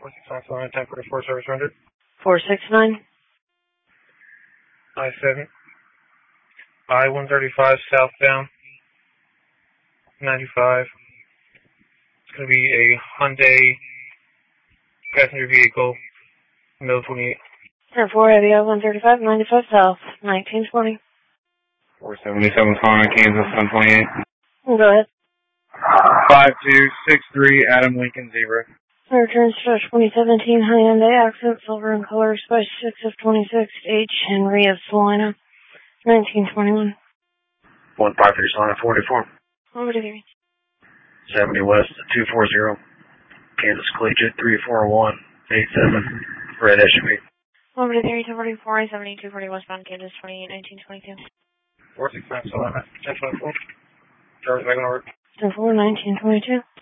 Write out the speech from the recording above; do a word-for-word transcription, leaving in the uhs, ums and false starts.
four six nine, seven ten forty-four, service rendered. four six nine. I seven. I one thirty-five southbound. ninety-five. It's going to be a Hyundai passenger vehicle, middle twenty-eight. ten four heavy, I one thirty-five, ninety-five south, nineteen twenty. four seventy-seven, calling Kansas, one twenty-eight. Go ahead. five two six three, Adam Lincoln, zero. Returns to twenty seventeen Hyundai Accent, silver in color, Spice six of twenty-six, H. Henry of Salina, nineteen twenty-one. one five three, Salina, forty-four. Over to you. seventy West, two forty, Kansas Collegiate, three four one eight seven, red S U V. Over to three two forty-four, seventy-two forty westbound, Kansas, twenty-eight nineteen twenty-two. four six nine, Salina, ten twenty-four. Charles Wagon over. ten four, nineteen twenty-two.